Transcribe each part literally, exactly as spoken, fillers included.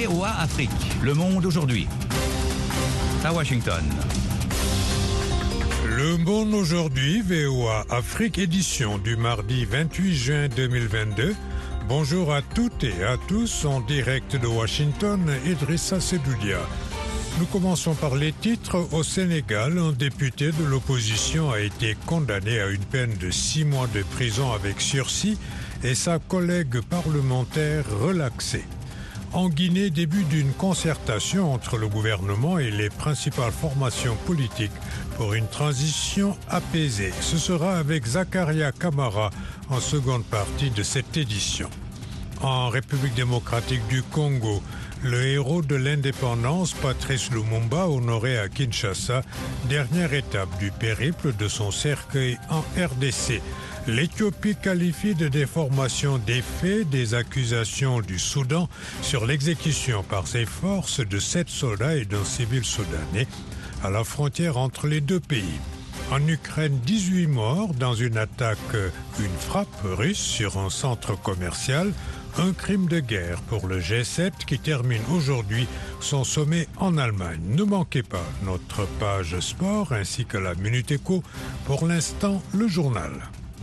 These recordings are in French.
V O A Afrique, Le Monde aujourd'hui. À Washington. Le Monde aujourd'hui, V O A Afrique, édition du mardi vingt-huit juin deux mille vingt-deux. Bonjour à toutes et à tous, en direct de Washington, Idrissa Sedoudia. Nous commençons par les titres. Au Sénégal, un député de l'opposition a été condamné à une peine de six mois de prison avec sursis et sa collègue parlementaire relaxée. En Guinée, début d'une concertation entre le gouvernement et les principales formations politiques pour une transition apaisée. Ce sera avec Zakaria Kamara en seconde partie de cette édition. En République démocratique du Congo, le héros de l'indépendance, Patrice Lumumba, honoré à Kinshasa, dernière étape du périple de son cercueil en R D C. L'Éthiopie qualifie de déformation des faits des accusations du Soudan sur l'exécution par ses forces de sept soldats et d'un civil soudanais à la frontière entre les deux pays. En Ukraine, dix-huit morts dans une attaque, une frappe russe sur un centre commercial. Un crime de guerre pour le G sept qui termine aujourd'hui son sommet en Allemagne. Ne manquez pas notre page sport ainsi que la Minute Éco. Pour l'instant, le journal.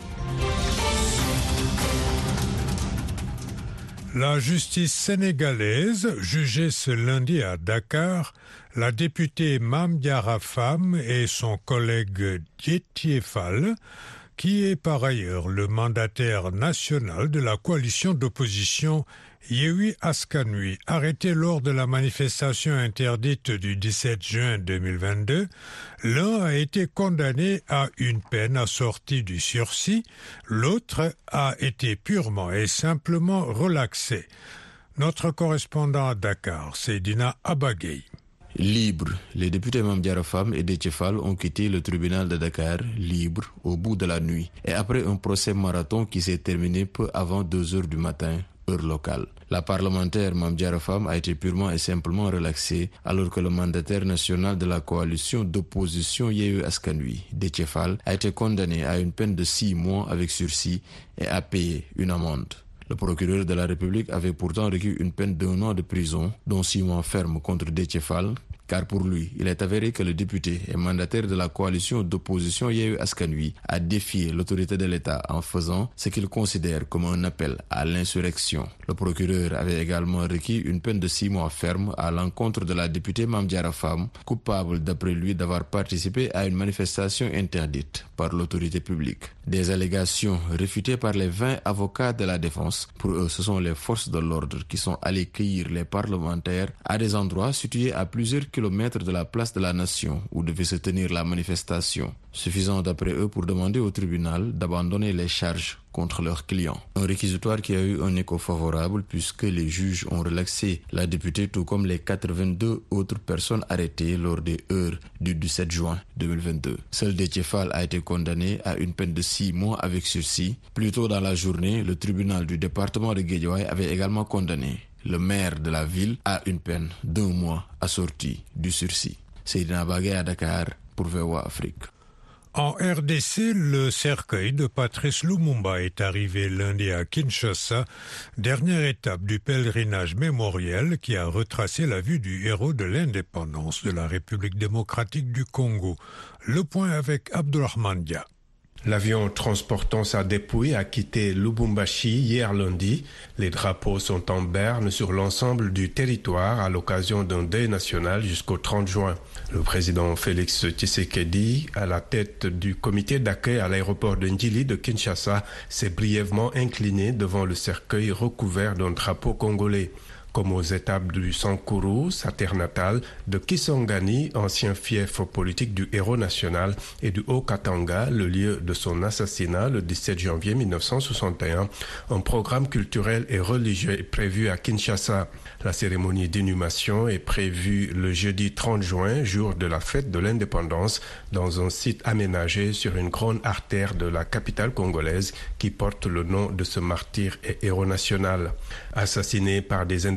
La justice sénégalaise, jugée ce lundi à Dakar, la députée Mame Diarra Fam et son collègue Déthié Fall, qui est par ailleurs le mandataire national de la coalition d'opposition Yewwi Askan Wi, arrêté lors de la manifestation interdite du dix-sept juin deux mille vingt-deux. L'un a été condamné à une peine assortie du sursis, l'autre a été purement et simplement relaxé. Notre correspondant à Dakar, c'est Dina Abagay. Libres, les députés Mame Diarra Fam et Déthié Fall ont quitté le tribunal de Dakar, libres, au bout de la nuit, et après un procès marathon qui s'est terminé peu avant deux heures du matin, heure locale. La parlementaire Mame Diarra Fam a été purement et simplement relaxée, alors que le mandataire national de la coalition d'opposition Yewwi Askan Wi, Déthié Fall, a été condamné à une peine de six mois avec sursis et a payé une amende. Le procureur de la République avait pourtant requis une peine d'un an de prison, dont six mois ferme contre Déthié Fall, car pour lui, il est avéré que le député et mandataire de la coalition d'opposition Yewwi Askan Wi a défié l'autorité de l'État en faisant ce qu'il considère comme un appel à l'insurrection. Le procureur avait également requis une peine de six mois ferme à l'encontre de la députée Mame Diarra Fam, coupable d'après lui d'avoir participé à une manifestation interdite par l'autorité publique. Des allégations réfutées par les vingt avocats de la défense. Pour eux, ce sont les forces de l'ordre qui sont allées cueillir les parlementaires à des endroits situés à plusieurs kilomètres de la place de la Nation où devait se tenir la manifestation, suffisant d'après eux pour demander au tribunal d'abandonner les charges contre leurs clients. Un réquisitoire qui a eu un écho favorable puisque les juges ont relaxé la députée tout comme les quatre-vingt-deux autres personnes arrêtées lors des heures du dix-sept juin deux mille vingt-deux. Seul Déthié Fall a été condamné à une peine de six mois avec sursis. Plus tôt dans la journée, le tribunal du département de Guédiawaye avait également condamné le maire de la ville à une peine d'un mois assortie du sursis. Seydina Bagay à Dakar pour V O A Afrique. En R D C, le cercueil de Patrice Lumumba est arrivé lundi à Kinshasa, dernière étape du pèlerinage mémoriel qui a retracé la vie du héros de l'indépendance de la République démocratique du Congo. Le point avec Abdourahmane Dia. L'avion transportant sa dépouille a quitté Lubumbashi hier lundi. Les drapeaux sont en berne sur l'ensemble du territoire à l'occasion d'un deuil national jusqu'au trente juin. Le président Félix Tshisekedi, à la tête du comité d'accueil à l'aéroport de Ndjili de Kinshasa, s'est brièvement incliné devant le cercueil recouvert d'un drapeau congolais. Comme aux étapes du Sankuru, sa terre natale, de Kisangani, ancien fief politique du héros national, et du Haut-Katanga, le lieu de son assassinat le dix-sept janvier mille neuf cent soixante et un, un programme culturel et religieux est prévu à Kinshasa. La cérémonie d'inhumation est prévue le jeudi trente juin, jour de la fête de l'indépendance, dans un site aménagé sur une grande artère de la capitale congolaise qui porte le nom de ce martyr et héros national. Assassiné par des indépendants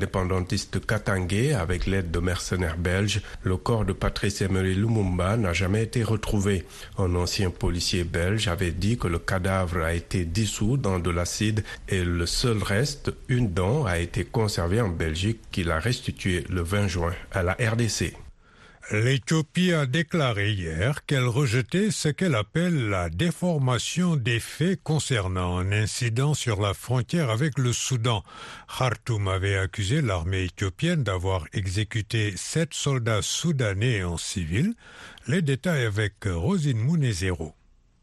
indépendantiste Katangé avec l'aide de mercenaires belges. Le corps de Patrice Emery Lumumba n'a jamais été retrouvé. Un ancien policier belge avait dit que le cadavre a été dissous dans de l'acide et le seul reste, une dent, a été conservée en Belgique qu'il a restituée le vingt juin à la R D C. L'Éthiopie a déclaré hier qu'elle rejetait ce qu'elle appelle la déformation des faits concernant un incident sur la frontière avec le Soudan. Khartoum avait accusé l'armée éthiopienne d'avoir exécuté sept soldats soudanais en civil. Les détails avec Rosine Mounezero.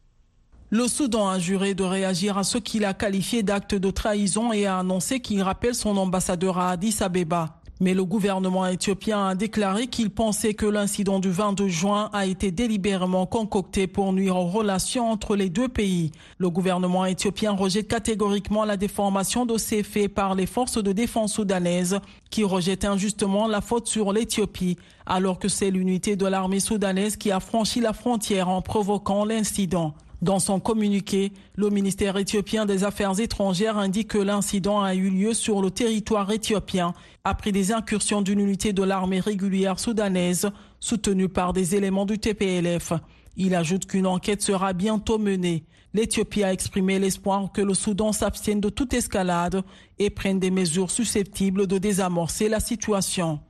Le Soudan a juré de réagir à ce qu'il a qualifié d'acte de trahison et a annoncé qu'il rappelle son ambassadeur à Addis Abeba. Mais le gouvernement éthiopien a déclaré qu'il pensait que l'incident du vingt-deux juin a été délibérément concocté pour nuire aux relations entre les deux pays. Le gouvernement éthiopien rejette catégoriquement la déformation de ces faits par les forces de défense soudanaises qui rejettent injustement la faute sur l'Éthiopie, alors que c'est l'unité de l'armée soudanaise qui a franchi la frontière en provoquant l'incident. Dans son communiqué, le ministère éthiopien des Affaires étrangères indique que l'incident a eu lieu sur le territoire éthiopien après des incursions d'une unité de l'armée régulière soudanaise soutenue par des éléments du T P L F. Il ajoute qu'une enquête sera bientôt menée. L'Éthiopie a exprimé l'espoir que le Soudan s'abstienne de toute escalade et prenne des mesures susceptibles de désamorcer la situation.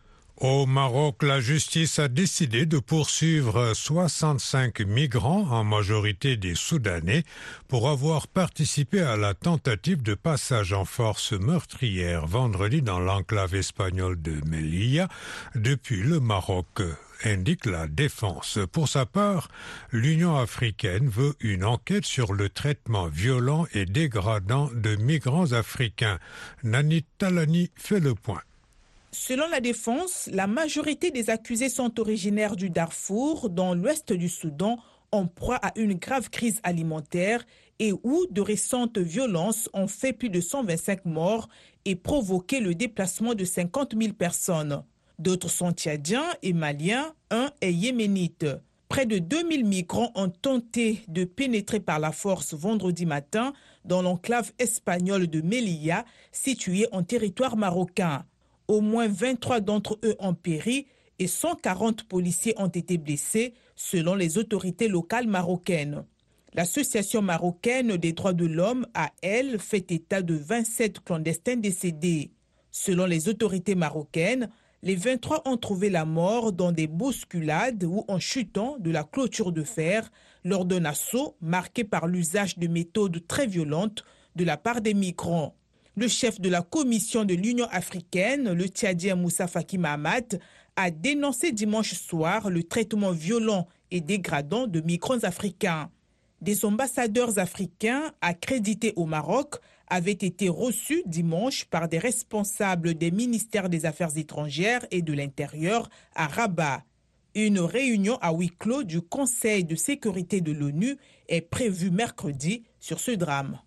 Au Maroc, la justice a décidé de poursuivre soixante-cinq migrants, en majorité des Soudanais, pour avoir participé à la tentative de passage en force meurtrière vendredi dans l'enclave espagnole de Melilla depuis le Maroc, indique la défense. Pour sa part, l'Union africaine veut une enquête sur le traitement violent et dégradant de migrants africains. Nani Talani fait le point. Selon la défense, la majorité des accusés sont originaires du Darfour, dans l'ouest du Soudan, en proie à une grave crise alimentaire et où de récentes violences ont fait plus de cent vingt-cinq morts et provoqué le déplacement de cinquante mille personnes. D'autres sont tchadiens et maliens, un est yéménite. Près de deux mille migrants ont tenté de pénétrer par la force vendredi matin dans l'enclave espagnole de Melilla, située en territoire marocain. Au moins vingt-trois d'entre eux ont péri et cent quarante policiers ont été blessés, selon les autorités locales marocaines. L'Association marocaine des droits de l'homme, a, elle, fait état de vingt-sept clandestins décédés. Selon les autorités marocaines, les vingt-trois ont trouvé la mort dans des bousculades ou en chutant de la clôture de fer lors d'un assaut marqué par l'usage de méthodes très violentes de la part des migrants. Le chef de la commission de l'Union africaine, le Tchadien Moussa Faki Mahamat, a dénoncé dimanche soir le traitement violent et dégradant de migrants africains. Des ambassadeurs africains accrédités au Maroc avaient été reçus dimanche par des responsables des ministères des Affaires étrangères et de l'Intérieur à Rabat. Une réunion à huis clos du Conseil de sécurité de l'ONU est prévue mercredi sur ce drame.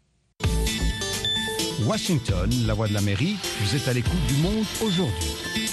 Washington, la voix de l'Amérique, vous êtes à l'écoute du Monde aujourd'hui.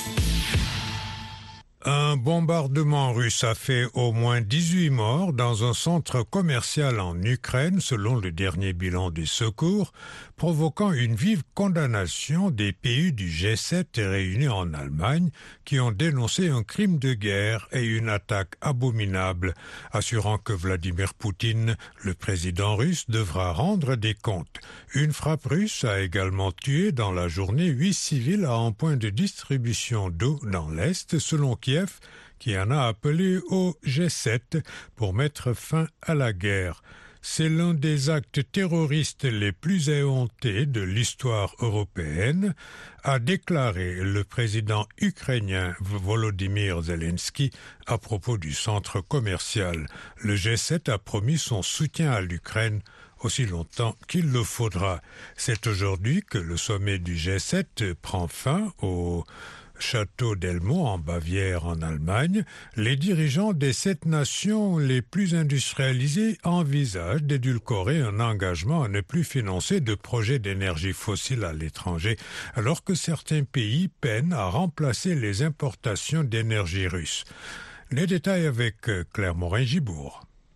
Un bombardement russe a fait au moins dix-huit morts dans un centre commercial en Ukraine, selon le dernier bilan des secours, provoquant une vive condamnation des pays du G sept réunis en Allemagne, qui ont dénoncé un crime de guerre et une attaque abominable, assurant que Vladimir Poutine, le président russe, devra rendre des comptes. Une frappe russe a également tué dans la journée huit civils à un point de distribution d'eau dans l'Est, selon Kiev, qui en a appelé au G sept pour mettre fin à la guerre. C'est l'un des actes terroristes les plus éhontés de l'histoire européenne, a déclaré le président ukrainien Volodymyr Zelensky à propos du centre commercial. Le G sept a promis son soutien à l'Ukraine aussi longtemps qu'il le faudra. C'est aujourd'hui que le sommet du G sept prend fin au Château d'Elmont en Bavière en Allemagne. Les dirigeants des sept nations les plus industrialisées envisagent d'édulcorer un engagement à ne plus financer de projets d'énergie fossile à l'étranger, alors que certains pays peinent à remplacer les importations d'énergie russe. Les détails avec Claire Morin-Gibourg.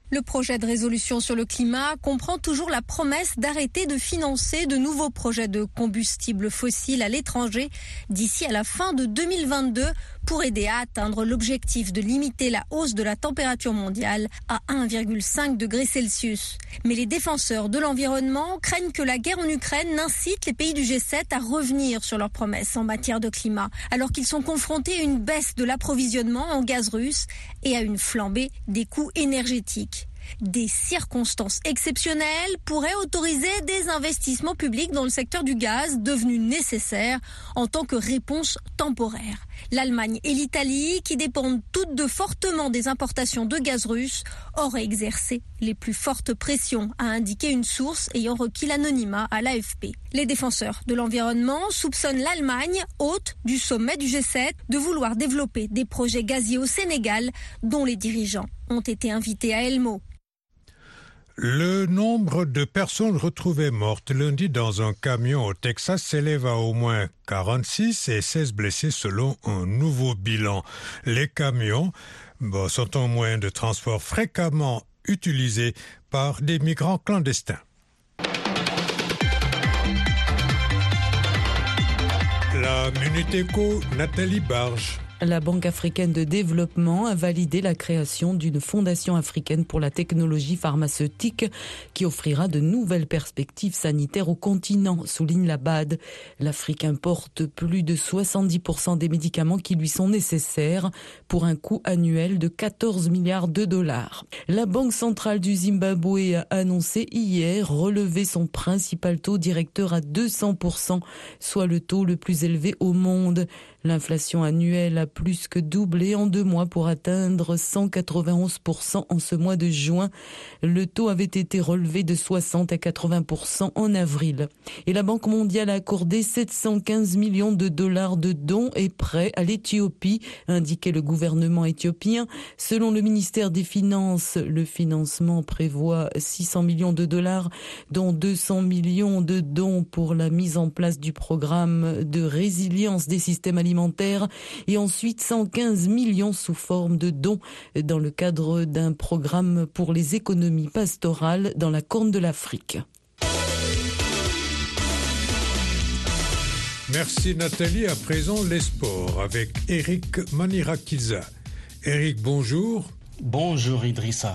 Le projet de résolution sur le climat comprend toujours la promesse d'arrêter de financer de nouveaux projets de combustibles fossiles à l'étranger d'ici à la fin de deux mille vingt-deux pour aider à atteindre l'objectif de limiter la hausse de la température mondiale à un virgule cinq degrés Celsius. Mais les défenseurs de l'environnement craignent que la guerre en Ukraine n'incite les pays du G sept à revenir sur leurs promesses en matière de climat, alors qu'ils sont confrontés à une baisse de l'approvisionnement en gaz russe et à une flambée des coûts énergétiques. Des circonstances exceptionnelles pourraient autoriser des investissements publics dans le secteur du gaz devenus nécessaires en tant que réponse temporaire. L'Allemagne et l'Italie, qui dépendent toutes deux fortement des importations de gaz russe, auraient exercé les plus fortes pressions, a indiqué une source ayant requis l'anonymat à l'A F P. Les défenseurs de l'environnement soupçonnent l'Allemagne, hôte du sommet du G sept, de vouloir développer des projets gaziers au Sénégal dont les dirigeants ont été invités à Elmo. Le nombre de personnes retrouvées mortes lundi dans un camion au Texas s'élève à au moins quarante-six et seize blessés selon un nouveau bilan. Les camions bon, sont un moyen de transport fréquemment utilisé par des migrants clandestins. La Minute Éco, Nathalie Barge. La Banque africaine de développement a validé la création d'une fondation africaine pour la technologie pharmaceutique qui offrira de nouvelles perspectives sanitaires au continent, souligne la B A D. L'Afrique importe plus de soixante-dix pour cent des médicaments qui lui sont nécessaires pour un coût annuel de quatorze milliards de dollars. La Banque centrale du Zimbabwe a annoncé hier relever son principal taux directeur à deux cents pour cent, soit le taux le plus élevé au monde. L'inflation annuelle a plus que doublé en deux mois pour atteindre cent quatre-vingt-onze pour cent en ce mois de juin. Le taux avait été relevé de soixante à quatre-vingts pour cent en avril. Et la Banque mondiale a accordé sept cent quinze millions de dollars de dons et prêts à l'Éthiopie, indiquait le gouvernement éthiopien. Selon le ministère des Finances, le financement prévoit six cents millions de dollars, dont deux cents millions de dons pour la mise en place du programme de résilience des systèmes alimentaires et ensuite cent quinze millions sous forme de dons dans le cadre d'un programme pour les économies pastorales dans la Corne de l'Afrique. Merci Nathalie. À présent, les sports avec Eric Manirakiza. Eric, bonjour. Bonjour Idrissa.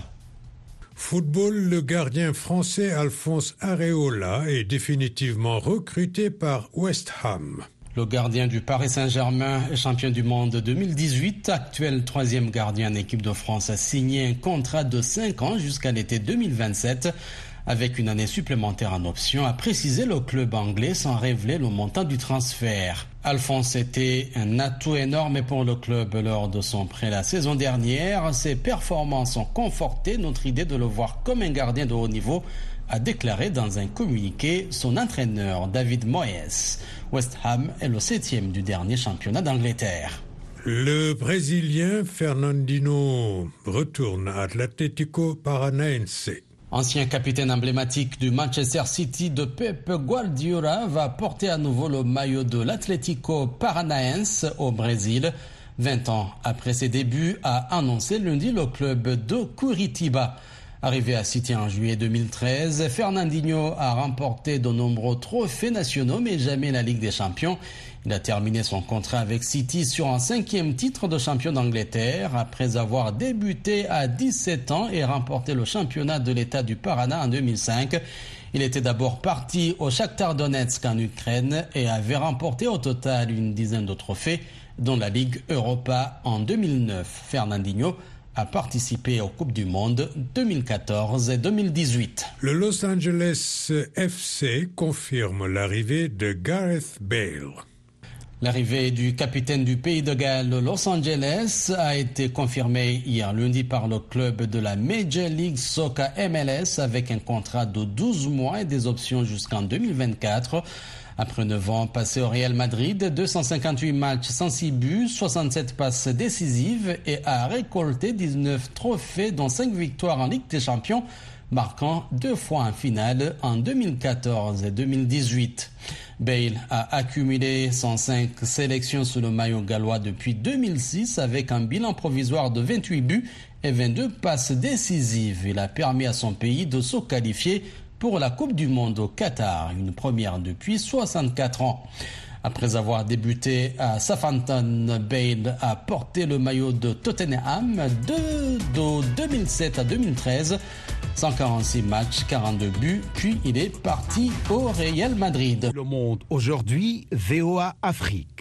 Football, le gardien français Alphonse Areola est définitivement recruté par West Ham. Le gardien du Paris Saint-Germain, champion du monde deux mille dix-huit, actuel troisième gardien en équipe de France, a signé un contrat de cinq ans jusqu'à l'été deux mille vingt-sept, avec une année supplémentaire en option, a précisé le club anglais sans révéler le montant du transfert. Alphonse était un atout énorme pour le club lors de son prêt la saison dernière. Ses performances ont conforté notre idée de le voir comme un gardien de haut niveau, a déclaré dans un communiqué son entraîneur David Moyes. West Ham est le septième du dernier championnat d'Angleterre. Le Brésilien Fernandinho retourne à l'Atlético Paranaense. Ancien capitaine emblématique du Manchester City de Pep Guardiola va porter à nouveau le maillot de l'Atlético Paranaense au Brésil. vingt ans après ses débuts, a annoncé lundi le club de Curitiba. Arrivé à City en juillet deux mille treize, Fernandinho a remporté de nombreux trophées nationaux, mais jamais la Ligue des Champions. Il a terminé son contrat avec City sur un cinquième titre de champion d'Angleterre, après avoir débuté à dix-sept ans et remporté le championnat de l'État du Paraná en deux mille cinq. Il était d'abord parti au Shakhtar Donetsk en Ukraine et avait remporté au total une dizaine de trophées, dont la Ligue Europa en deux mille neuf. Fernandinho a participé aux Coupes du Monde deux mille quatorze et deux mille dix-huit. Le Los Angeles F C confirme l'arrivée de Gareth Bale. L'arrivée du capitaine du Pays de Galles, Los Angeles, a été confirmée hier lundi par le club de la Major League Soccer M L S avec un contrat de douze mois et des options jusqu'en deux mille vingt-quatre. Après neuf ans passés au Real Madrid, deux cent cinquante-huit matchs sans six buts, soixante-sept passes décisives et a récolté dix-neuf trophées dont cinq victoires en Ligue des Champions, marquant deux fois en finale en deux mille quatorze et deux mille dix-huit. Bale a accumulé cent cinq sélections sous le maillot gallois depuis deux mille six avec un bilan provisoire de vingt-huit buts et vingt-deux passes décisives. Il a permis à son pays de se qualifier pour la Coupe du Monde au Qatar, une première depuis soixante-quatre ans. Après avoir débuté à Southampton, Bale a porté le maillot de Tottenham de, de deux mille sept à deux mille treize, cent quarante-six matchs, quarante-deux buts, puis il est parti au Real Madrid. Le Monde aujourd'hui, V O A Afrique.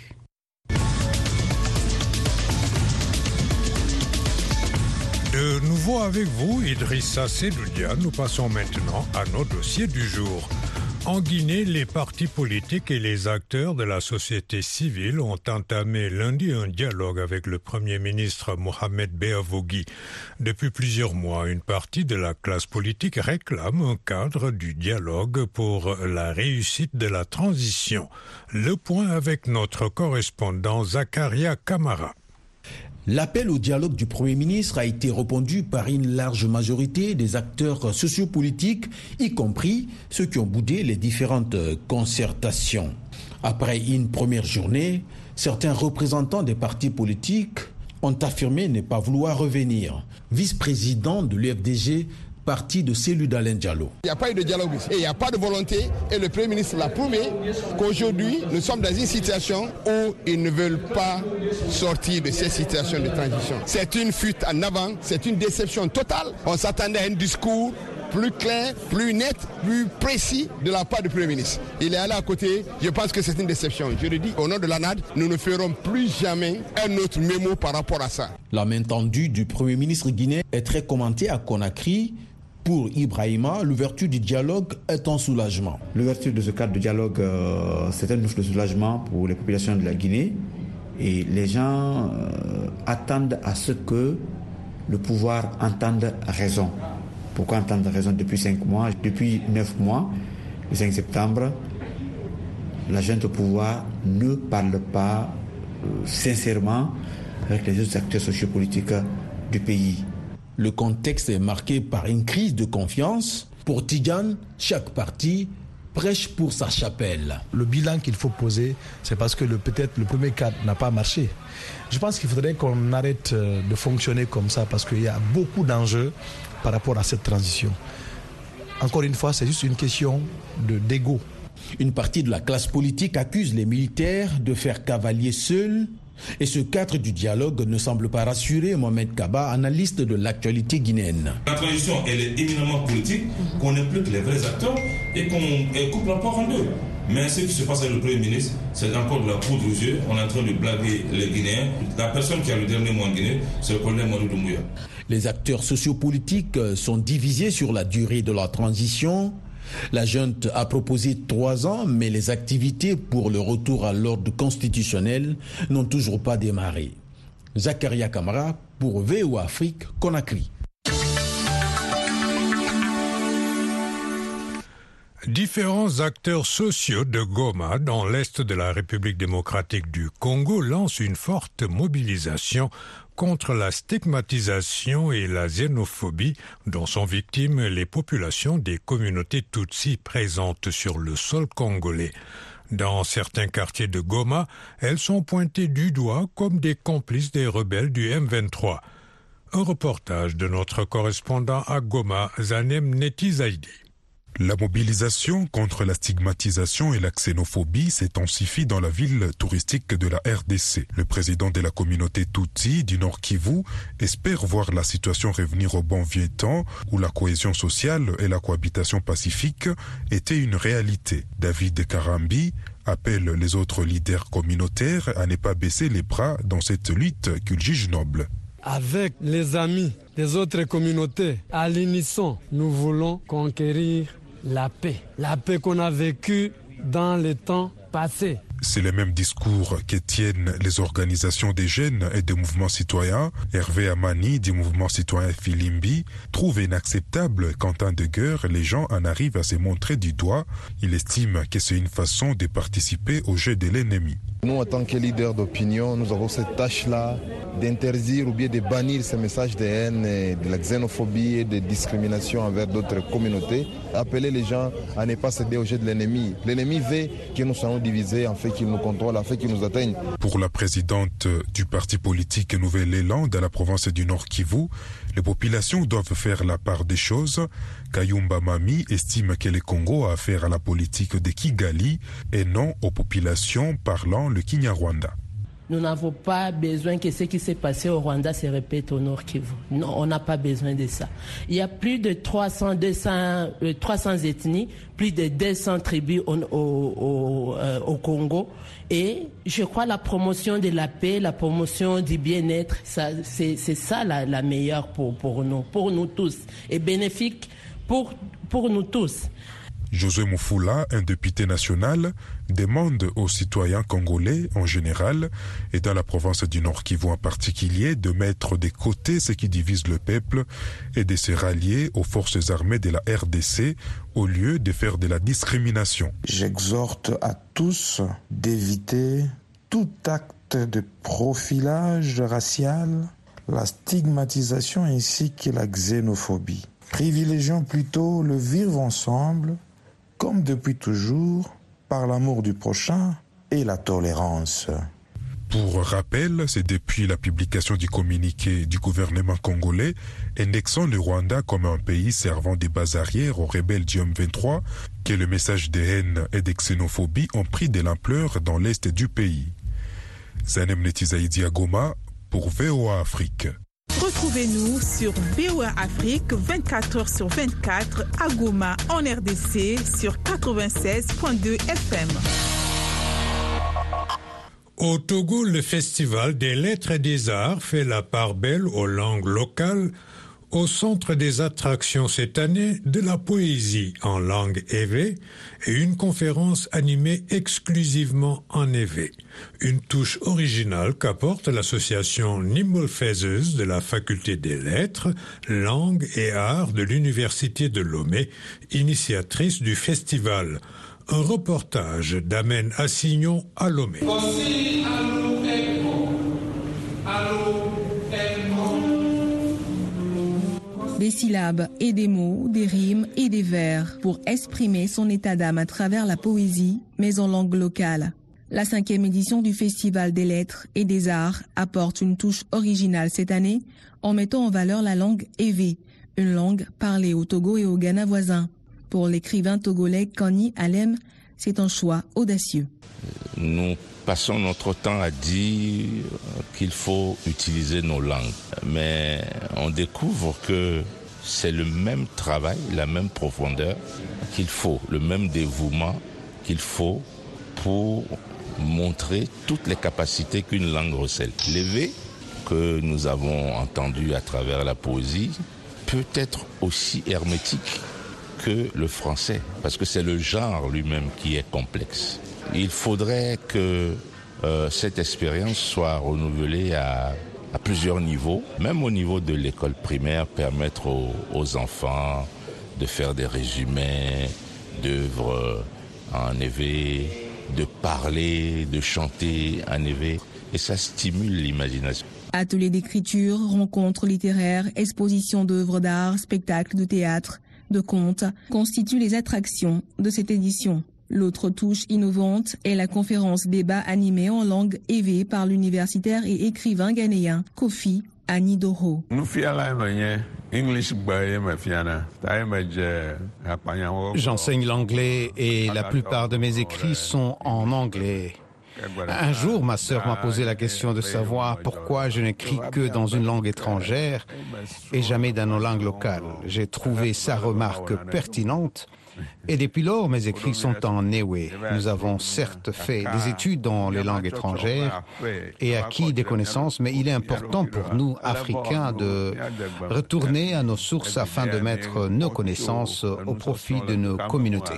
De nouveau avec vous, Idrissa Sedoudia, nous passons maintenant à nos dossiers du jour. En Guinée, les partis politiques et les acteurs de la société civile ont entamé lundi un dialogue avec le Premier ministre Mohamed Beavogui. Depuis plusieurs mois, une partie de la classe politique réclame un cadre du dialogue pour la réussite de la transition. Le point avec notre correspondant Zakaria Kamara. L'appel au dialogue du Premier ministre a été répondu par une large majorité des acteurs sociopolitiques, y compris ceux qui ont boudé les différentes concertations. Après une première journée, certains représentants des partis politiques ont affirmé ne pas vouloir revenir. Vice-président de l'U F D G, parti de Cellou d'Alain Diallo. Il n'y a pas eu de dialogue et il n'y a pas de volonté et le Premier ministre l'a prouvé qu'aujourd'hui nous sommes dans une situation où ils ne veulent pas sortir de cette situation de transition. C'est une fuite en avant, c'est une déception totale. On s'attendait à un discours plus clair, plus net, plus précis de la part du Premier ministre. Il est allé à côté, je pense que c'est une déception. Je le dis au nom de l'A N A D, nous ne ferons plus jamais un autre mémo par rapport à ça. La main tendue du Premier ministre guinéen est très commentée à Conakry. Pour Ibrahima, l'ouverture du dialogue est un soulagement. L'ouverture de ce cadre de dialogue, euh, c'est un de soulagement pour les populations de la Guinée. Et les gens euh, attendent à ce que le pouvoir entende raison. Pourquoi entendre raison depuis cinq mois? Depuis neuf mois, le cinq septembre, la junte au pouvoir ne parle pas euh, sincèrement avec les autres acteurs sociopolitiques du pays. Le contexte est marqué par une crise de confiance. Pour Tidjane, chaque parti prêche pour sa chapelle. Le bilan qu'il faut poser, c'est parce que le, peut-être le premier cadre n'a pas marché. Je pense qu'il faudrait qu'on arrête de fonctionner comme ça parce qu'il y a beaucoup d'enjeux par rapport à cette transition. Encore une fois, c'est juste une question de, d'égo. Une partie de la classe politique accuse les militaires de faire cavalier seuls. Et ce cadre du dialogue ne semble pas rassurer Mohamed Kaba, analyste de l'actualité guinéenne. La transition, elle est éminemment politique, qu'on implique les vrais acteurs et qu'on coupe la porte en deux. Mais ce qui se passe avec le Premier ministre, c'est encore de la poudre aux yeux. On est en train de blaguer les Guinéens. La personne qui a le dernier mot en Guinée, c'est le colonel Madou Doumbouya. Les acteurs sociopolitiques sont divisés sur la durée de la transition. La junte a proposé trois ans, mais les activités pour le retour à l'ordre constitutionnel n'ont toujours pas démarré. Zakaria Kamara pour V O A Afrique, Conakry. Différents acteurs sociaux de Goma, dans l'est de la République démocratique du Congo, lancent une forte mobilisation contre la stigmatisation et la xénophobie dont sont victimes les populations des communautés Tutsi présentes sur le sol congolais. Dans certains quartiers de Goma, elles sont pointées du doigt comme des complices des rebelles du M vingt-trois. Un reportage de notre correspondant à Goma, Zanem Netizaidi. La mobilisation contre la stigmatisation et la xénophobie s'intensifie dans la ville touristique de la R D C. Le président de la communauté Tutsi du Nord Kivu espère voir la situation revenir au bon vieux temps où la cohésion sociale et la cohabitation pacifique étaient une réalité. David Karambi appelle les autres leaders communautaires à ne pas baisser les bras dans cette lutte qu'il juge noble. Avec les amis des autres communautés, à l'unisson, nous voulons conquérir la paix. La paix qu'on a vécue dans les temps passés. C'est le même discours que tiennent les organisations des jeunes et des mouvements citoyens. Hervé Amani du mouvement citoyen Filimbi trouve inacceptable qu'en temps de guerre, les gens en arrivent à se montrer du doigt. Il estime que c'est une façon de participer au jeu de l'ennemi. Nous, en tant que leaders d'opinion, nous avons cette tâche-là d'interdire ou bien de bannir ces messages de haine, et de la xénophobie et de discrimination envers d'autres communautés. Appeler les gens à ne pas céder au jeu de l'ennemi. L'ennemi veut que nous soyons divisés, en fait qu'il nous contrôle, en fait qu'il nous atteigne. Pour la présidente du parti politique Nouvel Élan de la province du Nord Kivu, Les populations doivent faire la part des choses. Kayumba Mami estime que le Congo a affaire à la politique de Kigali et non aux populations parlant le Kinyarwanda. Nous n'avons pas besoin que ce qui s'est passé au Rwanda se répète au Nord Kivu. Non, on n'a pas besoin de ça. Il y a plus de trois cents, deux cents, trois cents ethnies, plus de deux cents tribus au, au, au, euh, au Congo. Et je crois la promotion de la paix, la promotion du bien-être, ça, c'est, c'est ça la, la meilleure pour, pour nous, pour nous tous, et bénéfique pour, pour nous tous. Josué Moufoula, un député national, demande aux citoyens congolais en général et dans la province du Nord Kivu en particulier de mettre de côté ce qui divise le peuple et de se rallier aux forces armées de la R D C au lieu de faire de la discrimination. J'exhorte à tous d'éviter tout acte de profilage racial, la stigmatisation ainsi que la xénophobie. Privilégions plutôt le vivre ensemble, comme depuis toujours, par l'amour du prochain et la tolérance. Pour rappel, c'est depuis la publication du communiqué du gouvernement congolais indexant le Rwanda comme un pays servant des bases arrières aux rebelles du M vingt-trois que le message de haine et de xénophobie ont pris de l'ampleur dans l'est du pays. Zanem Netizaïdi à Goma pour V O A Afrique. Retrouvez-nous sur V O A Afrique vingt-quatre heures sur vingt-quatre à Goma en R D C sur quatre-vingt-seize virgule deux F M. Au Togo, le Festival des Lettres et des Arts fait la part belle aux langues locales. Au centre des attractions cette année, de la poésie en langue évé et une conférence animée exclusivement en évé. Une touche originale qu'apporte l'association Nimble Feathers de la Faculté des Lettres, Langues et Arts de l'Université de Lomé, initiatrice du festival. Un reportage d'Amen Assignon à Lomé. Des syllabes et des mots, des rimes et des vers pour exprimer son état d'âme à travers la poésie, mais en langue locale. La cinquième édition du Festival des Lettres et des Arts apporte une touche originale cette année en mettant en valeur la langue évé, une langue parlée au Togo et au Ghana voisin. Pour l'écrivain togolais Kani Alem, c'est un choix audacieux. Nous passons notre temps à dire qu'il faut utiliser nos langues, mais on découvre que c'est le même travail, la même profondeur qu'il faut, le même dévouement qu'il faut pour montrer toutes les capacités qu'une langue recèle. L'évé que nous avons entendu à travers la poésie peut être aussi hermétique que le français, parce que c'est le genre lui-même qui est complexe. Il faudrait que euh, cette expérience soit renouvelée à, à plusieurs niveaux, même au niveau de l'école primaire, permettre aux, aux enfants de faire des résumés d'œuvres en évé, de parler, de chanter en évé, et ça stimule l'imagination. Ateliers d'écriture, rencontres littéraires, expositions d'œuvres d'art, spectacles de théâtre, de contes constituent les attractions de cette édition. L'autre touche innovante est la conférence débat animée en langue évé par l'universitaire et écrivain ghanéen Kofi Anidoro. J'enseigne l'anglais et la plupart de mes écrits sont en anglais. Un jour, ma sœur m'a posé la question de savoir pourquoi je n'écris que dans une langue étrangère et jamais dans nos langues locales. J'ai trouvé sa remarque pertinente et depuis lors, mes écrits sont en Ewe. Nous avons certes fait des études dans les langues étrangères et acquis des connaissances, mais il est important pour nous, Africains, de retourner à nos sources afin de mettre nos connaissances au profit de nos communautés.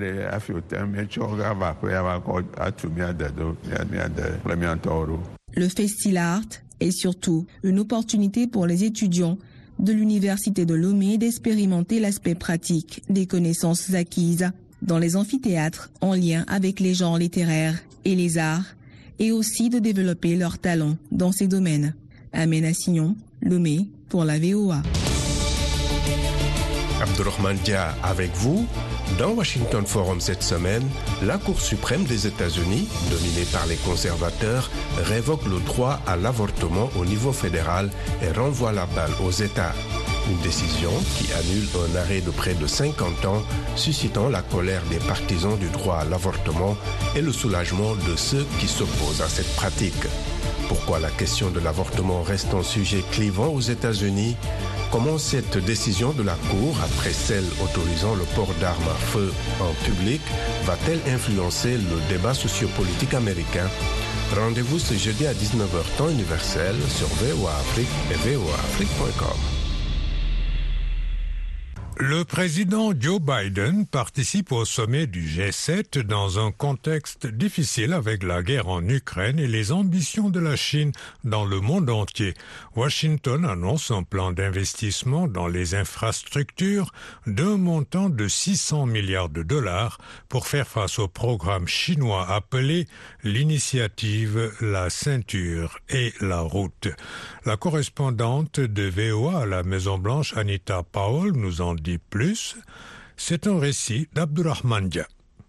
Le Festillart est surtout une opportunité pour les étudiants de l'Université de Lomé d'expérimenter l'aspect pratique des connaissances acquises dans les amphithéâtres en lien avec les genres littéraires et les arts et aussi de développer leurs talents dans ces domaines. Amen Assignon, Lomé pour la V O A. Abdourahmane Dia avec vous. Dans Washington Forum cette semaine, la Cour suprême des États-Unis, dominée par les conservateurs, révoque le droit à l'avortement au niveau fédéral et renvoie la balle aux États. Une décision qui annule un arrêt de près de cinquante ans, suscitant la colère des partisans du droit à l'avortement et le soulagement de ceux qui s'opposent à cette pratique. Pourquoi la question de l'avortement reste un sujet clivant aux États-Unis? Comment cette décision de la Cour, après celle autorisant le port d'armes à feu en public, va-t-elle influencer le débat sociopolitique américain? Rendez-vous ce jeudi à dix-neuf heures temps universel sur V O A Afrique et V O A Afrique point com. Le président Joe Biden participe au sommet du G sept dans un contexte difficile avec la guerre en Ukraine et les ambitions de la Chine dans le monde entier. Washington annonce un plan d'investissement dans les infrastructures d'un montant de six cents milliards de dollars pour faire face au programme chinois appelé l'initiative La Ceinture et la Route. La correspondante de V O A à la Maison-Blanche, Anita Powell, nous en dit plus. C'est un récit d'Abdurrahman Dia.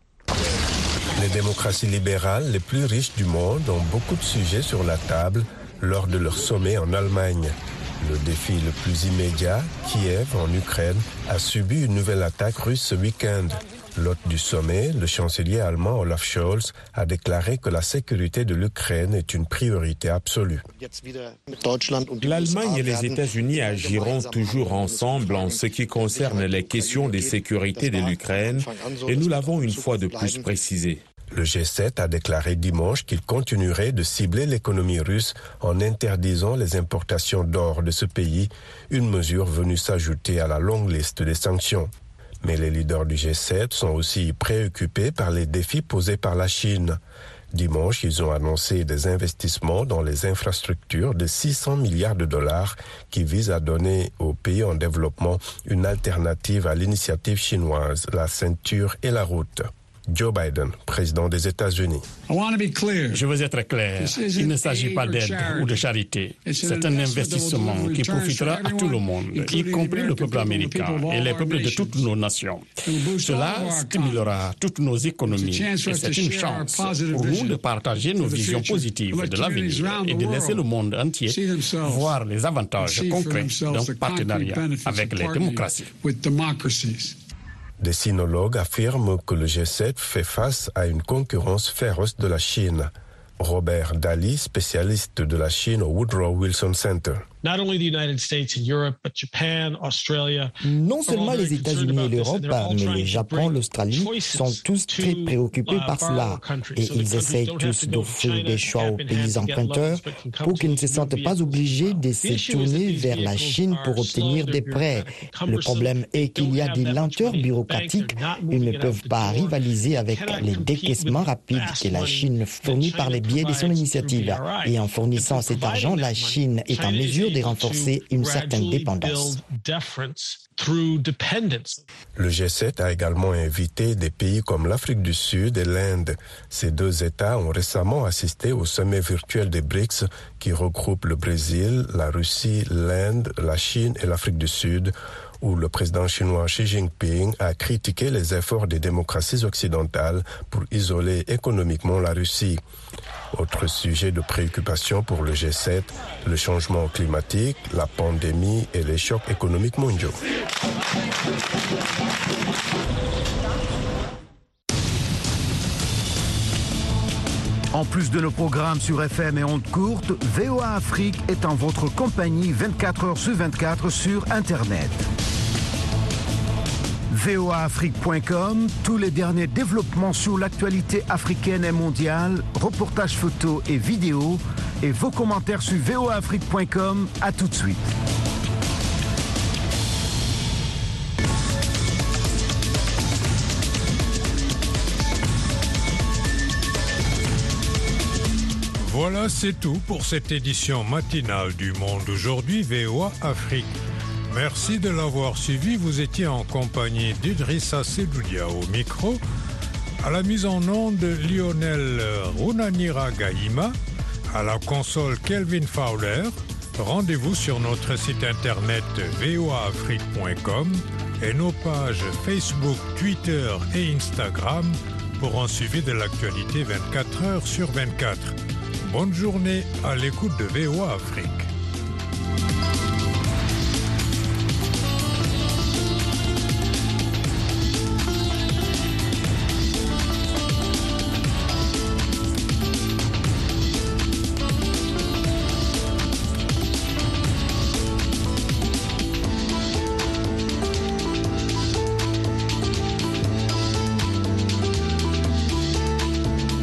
Les démocraties libérales les plus riches du monde ont beaucoup de sujets sur la table lors de leur sommet en Allemagne. Le défi le plus immédiat, Kiev en Ukraine, a subi une nouvelle attaque russe ce week-end. L'hôte du sommet, le chancelier allemand Olaf Scholz, a déclaré que la sécurité de l'Ukraine est une priorité absolue. L'Allemagne et les États-Unis agiront toujours ensemble en ce qui concerne les questions de sécurité de l'Ukraine, et nous l'avons une fois de plus précisé. Le G sept a déclaré dimanche qu'il continuerait de cibler l'économie russe en interdisant les importations d'or de ce pays, une mesure venue s'ajouter à la longue liste des sanctions. Mais les leaders du G sept sont aussi préoccupés par les défis posés par la Chine. Dimanche, ils ont annoncé des investissements dans les infrastructures de six cents milliards de dollars qui visent à donner aux pays en développement une alternative à l'initiative chinoise, la ceinture et la route. Joe Biden, président des États-Unis. Je veux être clair. Il ne s'agit pas d'aide ou de charité. C'est un investissement qui profitera à tout le monde, y compris le peuple américain et les peuples de toutes nos nations. Cela stimulera toutes nos économies et c'est une chance pour nous de partager nos visions positives de l'avenir et de laisser le monde entier voir les avantages concrets d'un partenariat avec les démocraties. Des sinologues affirment que le G sept fait face à une concurrence féroce de la Chine. Robert Daly, spécialiste de la Chine au Woodrow Wilson Center. Non seulement les États-Unis et l'Europe, mais le Japon, l'Australie sont tous très préoccupés par cela. Et ils essayent tous d'offrir des choix aux pays emprunteurs pour qu'ils ne se sentent pas obligés de se tourner vers la Chine pour obtenir des prêts. Le problème est qu'il y a des lenteurs bureaucratiques. Ils ne peuvent pas rivaliser avec les décaissements rapides que la Chine fournit par les biais de son initiative. Et en fournissant cet argent, la Chine est en mesure de renforcer une certaine dépendance. Le G sept a également invité des pays comme l'Afrique du Sud et l'Inde. Ces deux États ont récemment assisté au sommet virtuel des BRICS qui regroupe le Brésil, la Russie, l'Inde, la Chine et l'Afrique du Sud, où le président chinois Xi Jinping a critiqué les efforts des démocraties occidentales pour isoler économiquement la Russie. Autre sujet de préoccupation pour le G sept, le changement climatique, la pandémie et les chocs économiques mondiaux. En plus de nos programmes sur F M et ondes courtes, V O A Afrique est en votre compagnie vingt-quatre heures sur vingt-quatre sur Internet. V O A Afrique point com, tous les derniers développements sur l'actualité africaine et mondiale, reportages photos et vidéos, et vos commentaires sur V O A Afrique point com. À tout de suite. Voilà, c'est tout pour cette édition matinale du Monde aujourd'hui, V O A Afrique. Merci de l'avoir suivi. Vous étiez en compagnie d'Idrissa Sedoudia au micro. À la mise en onde, Lionel Runanira Gaïma. À la console, Kelvin Fowler. Rendez-vous sur notre site internet V O A Afrique point com. et nos pages Facebook, Twitter et Instagram pour un suivi de l'actualité vingt-quatre heures sur vingt-quatre. Bonne journée à l'écoute de V O A Afrique.